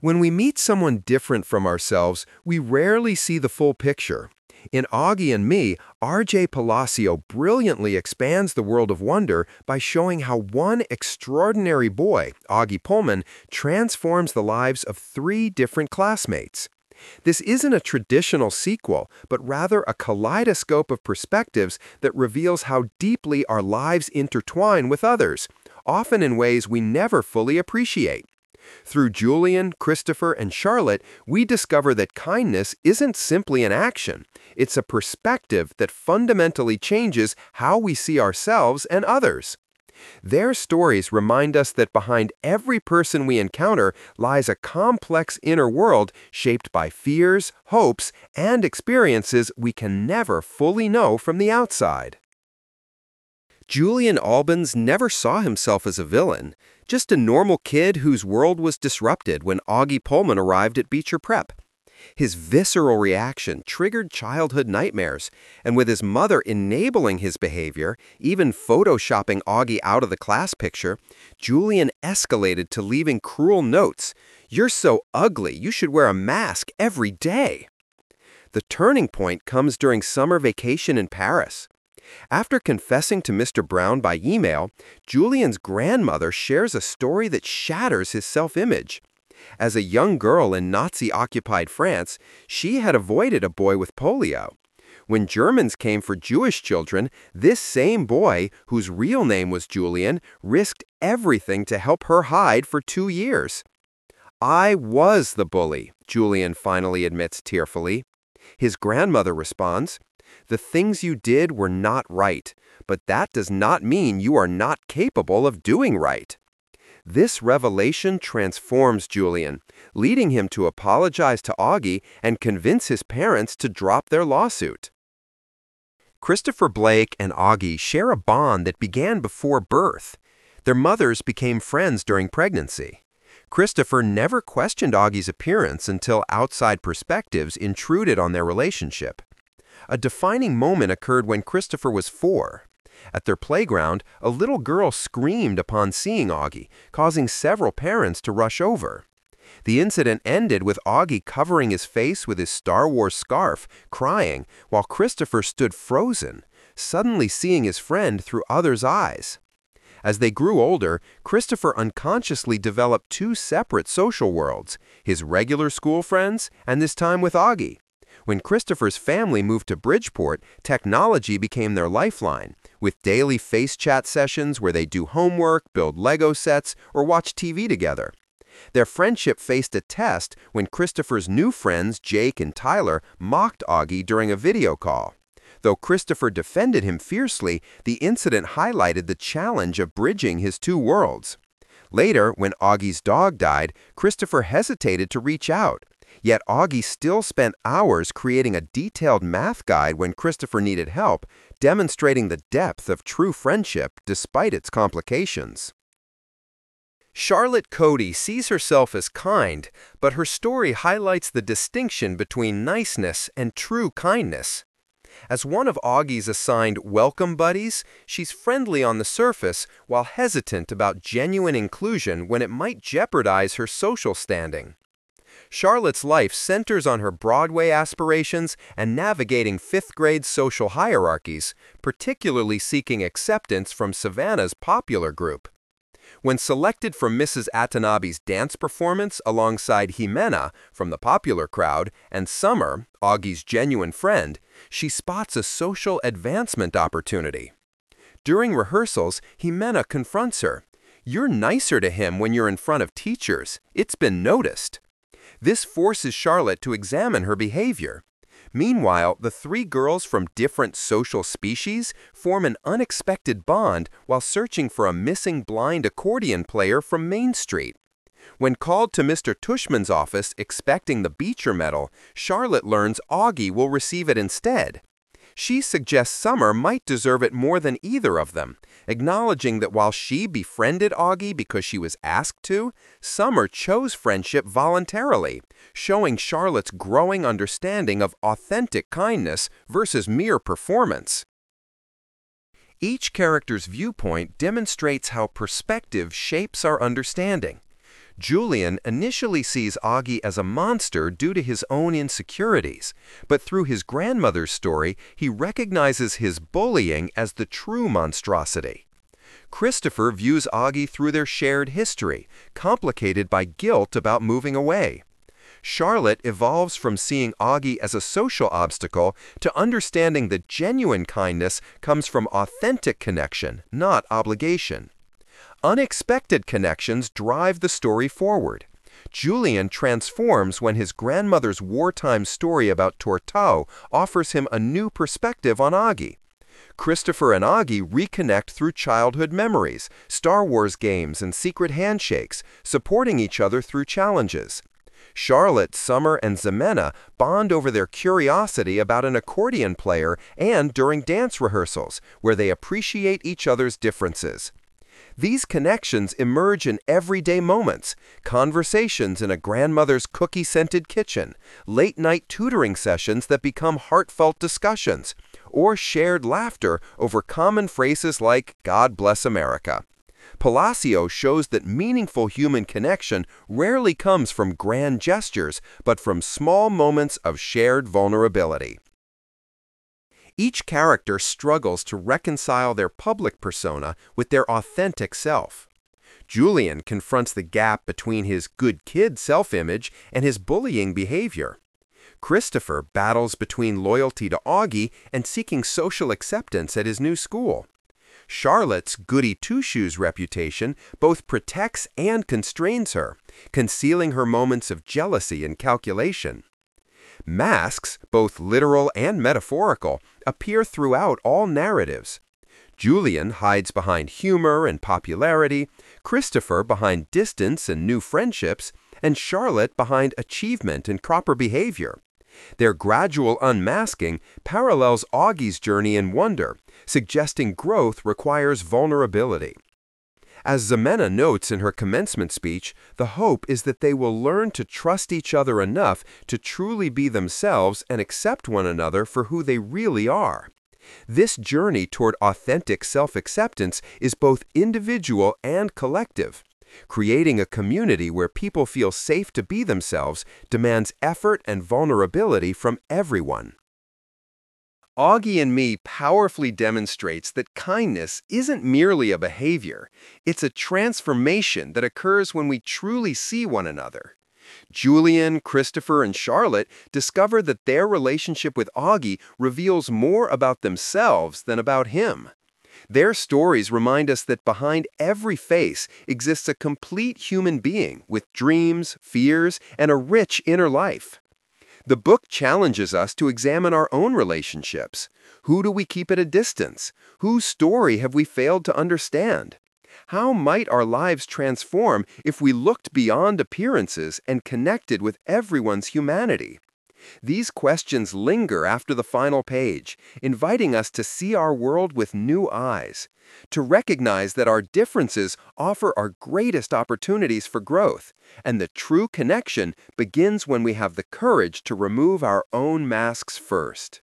When we meet someone different from ourselves, we rarely see the full picture. In Augie and Me, R.J. Palacio brilliantly expands the world of wonder by showing how one extraordinary boy, Augie Pullman, transforms the lives of three different classmates. This isn't a traditional sequel, but rather a kaleidoscope of perspectives that reveals how deeply our lives intertwine with others, often in ways we never fully appreciate. Through Julian, Christopher, and Charlotte, we discover that kindness isn't simply an action. It's a perspective that fundamentally changes how we see ourselves and others. Their stories remind us that behind every person we encounter lies a complex inner world shaped by fears, hopes, and experiences we can never fully know from the outside. Julian Albans never saw himself as a villain, just a normal kid whose world was disrupted when Augie Pullman arrived at Beecher Prep. His visceral reaction triggered childhood nightmares, and with his mother enabling his behavior, even photoshopping Augie out of the class picture, Julian escalated to leaving cruel notes. "You're so ugly, you should wear a mask every day." The turning point comes during summer vacation in Paris. After confessing to Mr. Brown by email, Julian's grandmother shares a story that shatters his self-image. As a young girl in Nazi-occupied France, she had avoided a boy with polio. When Germans came for Jewish children, this same boy, whose real name was Julian, risked everything to help her hide for 2 years. "I was the bully," Julian finally admits tearfully. His grandmother responds, "The things you did were not right, but that does not mean you are not capable of doing right." This revelation transforms Julian, leading him to apologize to Augie and convince his parents to drop their lawsuit. Christopher Blake and Augie share a bond that began before birth. Their mothers became friends during pregnancy. Christopher never questioned Augie's appearance until outside perspectives intruded on their relationship. A defining moment occurred when Christopher was 4. At their playground, a little girl screamed upon seeing Augie, causing several parents to rush over. The incident ended with Augie covering his face with his Star Wars scarf, crying, while Christopher stood frozen, suddenly seeing his friend through others' eyes. As they grew older, Christopher unconsciously developed 2 separate social worlds, his regular school friends and this time with Augie. When Christopher's family moved to Bridgeport, technology became their lifeline, with daily face chat sessions where they do homework, build Lego sets, or watch TV together. Their friendship faced a test when Christopher's new friends, Jake and Tyler, mocked Augie during a video call. Though Christopher defended him fiercely, the incident highlighted the challenge of bridging his 2 worlds. Later, when Augie's dog died, Christopher hesitated to reach out. Yet Augie still spent hours creating a detailed math guide when Christopher needed help, demonstrating the depth of true friendship despite its complications. Charlotte Cody sees herself as kind, but her story highlights the distinction between niceness and true kindness. As one of Augie's assigned welcome buddies, she's friendly on the surface while hesitant about genuine inclusion when it might jeopardize her social standing. Charlotte's life centers on her Broadway aspirations and navigating 5th-grade social hierarchies, particularly seeking acceptance from Savannah's popular group. When selected for Mrs. Atanabe's dance performance alongside Jimena from the popular crowd and Summer, Augie's genuine friend, she spots a social advancement opportunity. During rehearsals, Jimena confronts her. "You're nicer to him when you're in front of teachers. It's been noticed." This forces Charlotte to examine her behavior. Meanwhile, the 3 girls from different social species form an unexpected bond while searching for a missing blind accordion player from Main Street. When called to Mr. Tushman's office expecting the Beecher Medal, Charlotte learns Augie will receive it instead. She suggests Summer might deserve it more than either of them, acknowledging that while she befriended Augie because she was asked to, Summer chose friendship voluntarily, showing Charlotte's growing understanding of authentic kindness versus mere performance. Each character's viewpoint demonstrates how perspective shapes our understanding. Julian initially sees Augie as a monster due to his own insecurities, but through his grandmother's story, he recognizes his bullying as the true monstrosity. Christopher views Augie through their shared history, complicated by guilt about moving away. Charlotte evolves from seeing Augie as a social obstacle to understanding that genuine kindness comes from authentic connection, not obligation. Unexpected connections drive the story forward. Julian transforms when his grandmother's wartime story about Tortau offers him a new perspective on Augie. Christopher and Augie reconnect through childhood memories, Star Wars games, and secret handshakes, supporting each other through challenges. Charlotte, Summer, and Ximena bond over their curiosity about an accordion player and during dance rehearsals, where they appreciate each other's differences. These connections emerge in everyday moments, conversations in a grandmother's cookie-scented kitchen, late-night tutoring sessions that become heartfelt discussions, or shared laughter over common phrases like "God bless America." Palacio shows that meaningful human connection rarely comes from grand gestures, but from small moments of shared vulnerability. Each character struggles to reconcile their public persona with their authentic self. Julian confronts the gap between his good kid self-image and his bullying behavior. Christopher battles between loyalty to Augie and seeking social acceptance at his new school. Charlotte's goody two-shoes reputation both protects and constrains her, concealing her moments of jealousy and calculation. Masks, both literal and metaphorical, appear throughout all narratives. Julian hides behind humor and popularity, Christopher behind distance and new friendships, and Charlotte behind achievement and proper behavior. Their gradual unmasking parallels Augie's journey in wonder, suggesting growth requires vulnerability. As Ximena notes in her commencement speech, the hope is that they will learn to trust each other enough to truly be themselves and accept one another for who they really are. This journey toward authentic self-acceptance is both individual and collective. Creating a community where people feel safe to be themselves demands effort and vulnerability from everyone. Augie and Me powerfully demonstrates that kindness isn't merely a behavior, it's a transformation that occurs when we truly see one another. Julian, Christopher, and Charlotte discover that their relationship with Augie reveals more about themselves than about him. Their stories remind us that behind every face exists a complete human being with dreams, fears, and a rich inner life. The book challenges us to examine our own relationships. Who do we keep at a distance? Whose story have we failed to understand? How might our lives transform if we looked beyond appearances and connected with everyone's humanity? These questions linger after the final page, inviting us to see our world with new eyes, to recognize that our differences offer our greatest opportunities for growth, and the true connection begins when we have the courage to remove our own masks first.